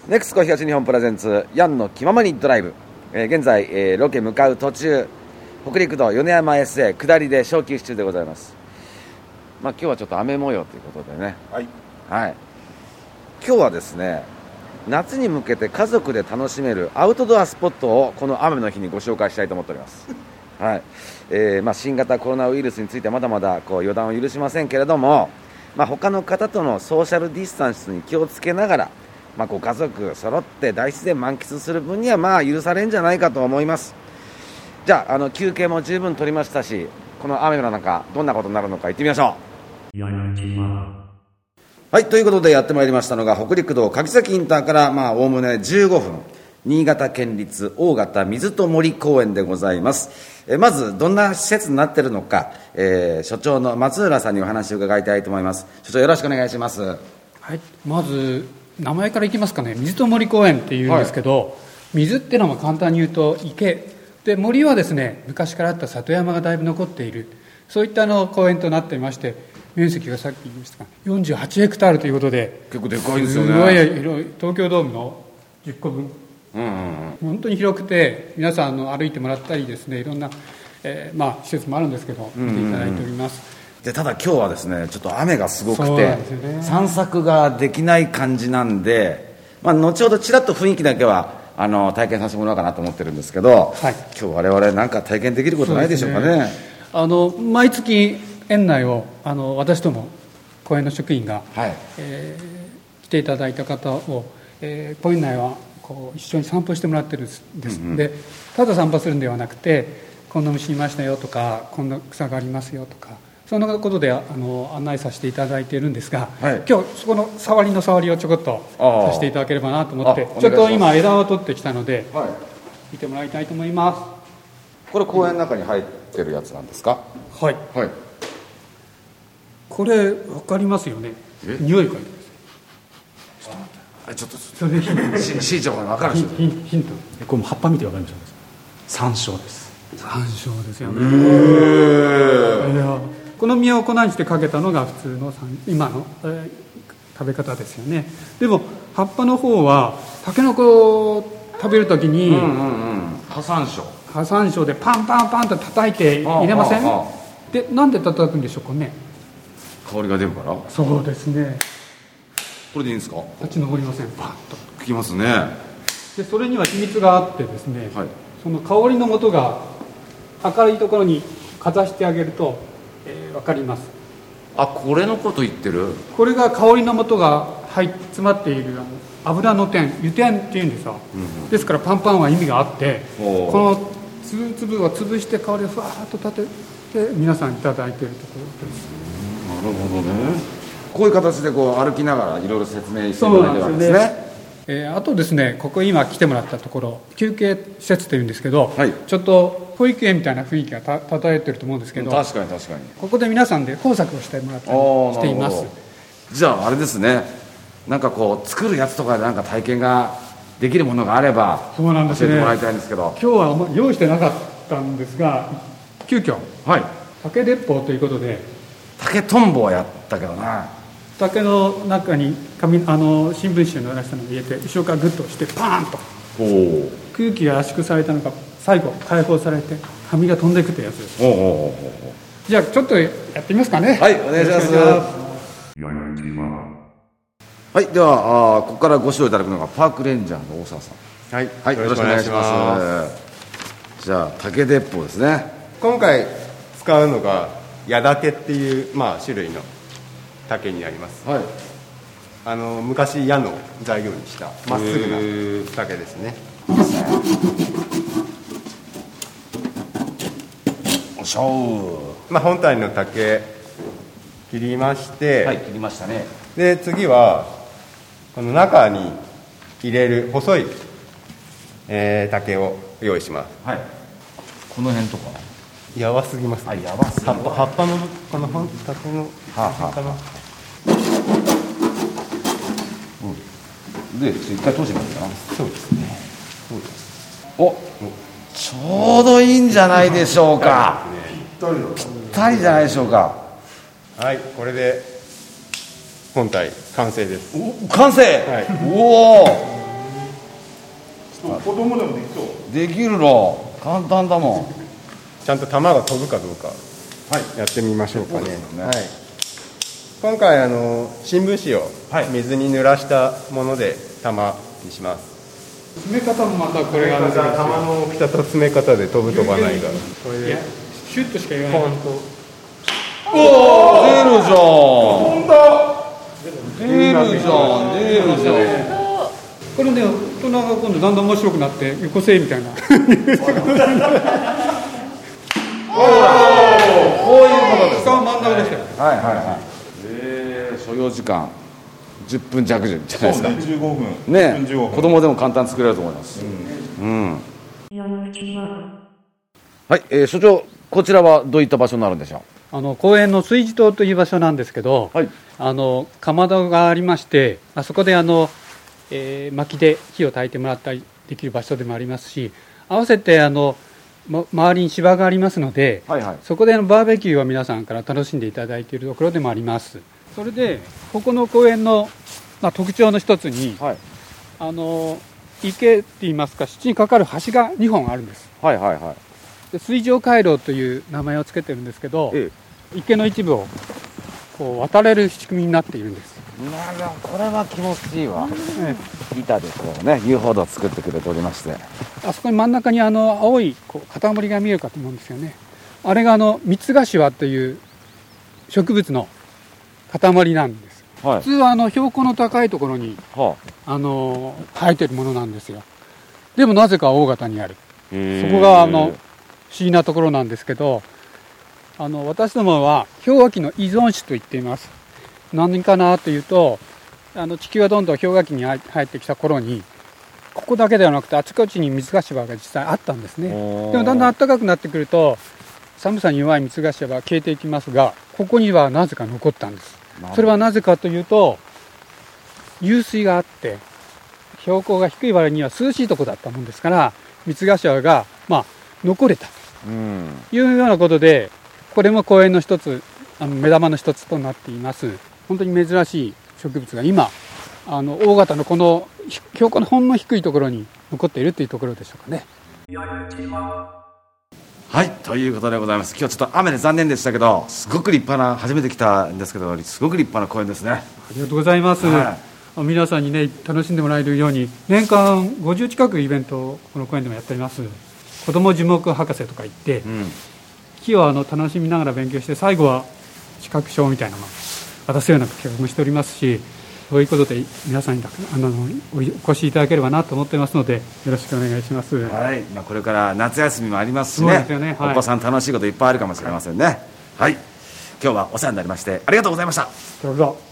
ネクスコ東日本プレゼンツヤンの気ままにドライブ、現在、ロケ向かう途中、北陸道米山 SA 下りで小休止中でございます。今日はちょっと雨模様ということでね、はい、今日はですね、夏に向けて家族で楽しめるアウトドアスポットをこの雨の日にご紹介したいと思っております。新型コロナウイルスについてはまだまだ予断を許しませんけれども、他の方とのソーシャルディスタンスに気をつけながら、ご家族揃って大自然満喫する分には許されんじゃないかと思います。じゃあ、休憩も十分取りましたし、この雨の中どんなことになるのか行ってみましょう。はい、ということでやってまいりましたのが北陸道柿崎インターからおおむね15分、新潟県立大型水と森公園でございます。まずどんな施設になっているのか、所長の松浦さんにお話を伺いたいと思います。所長、よろしくお願いします。 はい、まず名前からいきますかね。水と森公園っていうんですけど、水っていうのは簡単に言うと池で、森はですね、昔からあった里山がだいぶ残っている、そういった公園となっていまして、面積がさっき言いましたが48ヘクタールということで、 結構でかいんですよね。 すごい広い、東京ドームの10個分、本当に広くて、皆さん歩いてもらったりですね、いろんな、施設もあるんですけど見ていただいております。 で、ただ今日はですね、ちょっと雨がすごくて、 ね、 散策ができない感じなんで、後ほどちらっと雰囲気だけは体験させてもらおうかなと思ってるんですけど、今日我々何か体験できることないでしょうかね。 毎月園内を私ども公園の職員が、来ていただいた方を、公園内は一緒に散歩してもらってるんです、でただ散歩するんではなくて、こんな虫いましたよとか、こんな草がありますよとか、そんなことで案内させていただいているんですが、今日そこの触りをちょこっとさせていただければなと思って、ちょっと今枝を取ってきたので、見てもらいたいと思います。 これ公園の中に入ってるやつなんですか？ はい、これ分かりますよね。匂い嗅いでます。 ちょっとそれシーチョが分かる人ヒント、 これも葉っぱ見て分かりました。山椒です。 山椒ですよね。この実を粉にしてかけたのが普通の今の、食べ方ですよね。でも葉っぱの方はタケノコを食べるときに、 葉山椒でパンパンパンと叩いて入れません？で、なんで叩くんでしょうかね。 香りが出るから。 そうですね。 これでいいんですか？ 立ち上りません。パッと効きますね。 で、それには秘密があってですね、その香りの元が明るいところにかざしてあげると、分かります。 これのこと言ってる？これが香りの元が詰まっている油の点、油点っていうんですよ、ですからパンパンは意味があって、この粒を潰して香りをふわーっと立てて皆さんいただいているところです。 なるほどね。こういう形で歩きながらいろいろ説明してもらえるわけですね。 あとですね、ここ今来てもらったところ、休憩施設というんですけど、ちょっと保育園みたいな雰囲気が漂ってると思うんですけど、 確かにここで皆さんで工作をしてもらったりしています。 じゃああれですね、なんか作るやつとかでなんか体験ができるものがあれば教えてもらいたいんですけど。 今日は用意してなかったんですが、急遽、竹鉄砲ということで。 竹とんぼはやったけどな。 竹の中に新聞紙の出したのを入れて、後ろからグッとしてパーンと空気が圧縮されたのが最後解放されて紙が飛んでいくというやつです。じゃあちょっとやってみますかね。 はい、お願いします。はい、ではここからご指導いただくのがパークレンジャーの大沢さん。よろしくお願いします。じゃあ竹鉄砲ですね。 今回使うのが矢竹っていう、種類の竹になります。昔矢の材料にしたまっすぐな竹ですね。本体の竹切りまして、 切りましたね。 で、次はこの中に入れる細い、竹を用意します。 この辺とかやばすぎます、ね。 やばすぎる。 葉っぱのこの竹のかな。 で、一回通してみますかな。 そうですね。 ちょうどいいんじゃないでしょうか。ぴったりじゃないでしょうか。 はい、これで本体完成です。 完成。 子供でもできそう。 できるの簡単だもん。 ちゃんと球が飛ぶかどうかやってみましょうかね。今回新聞紙を水に濡らしたもので球にします。 詰め方もまたこれが球の大きさと詰め方で飛ぶ飛ばないがこれでシュッとしか言わない。 おお、出るじゃん。 本当。 出るじゃん。 これね、大人が今度だんだん面白くなってよこせみたいな。 こういうことです。 真ん中でしたよ。 はいはいはい。所要時間10分弱じゃないですか。 そうね、15分。 ね、 15分。 子供でも簡単に作れると思います。はい、所長、こちらはどういった場所になるんでしょう。 公園の水地島という場所なんですけど、 はい、 かまどがありまして、そこで薪で火を焚いてもらったりできる場所でもありますし、合わせて周りに芝がありますので、はいはい、そこでバーベキューを皆さんから楽しんでいただいているところでもあります。それでここの公園の、特徴の一つに、はい、池っていいますか、湿地にかかる橋が2本あるんです。はいはいはい、で水上回廊という名前をつけてるんですけど、池の一部をこう渡れる仕組みになっているんです。 なるほど、これは気持ちいいわ。板でこうね、遊歩道を作ってくれておりまして、 あそこに真ん中に青い塊が見えるかと思うんですよね。あれがミツガシワという植物の塊なんです。はい、普通は標高の高いところに、生えてるものなんですよ。でもなぜか大型にある。そこが不思議なところなんですけど、私どもは氷河期の依存種と言っています。何かなというと、地球がどんどん氷河期に入ってきた頃に、ここだけではなくてあちこちにミツガシワが実際あったんですね。でもだんだん暖かくなってくると寒さに弱いミツガシワが消えていきますが、ここにはなぜか残ったんです。それはなぜかというと、湧水があって標高が低い割には涼しいところだったもんですから、ミツガシワが残れたというようなことで、これも公園の一つ、目玉の一つとなっています。本当に珍しい植物が今大型のこの標高のほんの低いところに残っているというところでしょうかね。 はい、ということでございます。今日ちょっと雨で残念でしたけど、すごく立派な、初めて来たんですけど、すごく立派な公園ですね。 ありがとうございます。皆さんにね、楽しんでもらえるように年間50近くイベントをこの公園でもやっております。子ども樹木博士とか言って、木を楽しみながら勉強して、最後は資格証みたいなのを渡すような企画もしておりますし、そういうことで皆さんにお越しいただければなと思っていますので、よろしくお願いします。 はい、これから夏休みもありますしね、お子さん楽しいこといっぱいあるかもしれませんね。はい、今日はお世話になりましてありがとうございました。 どうぞ。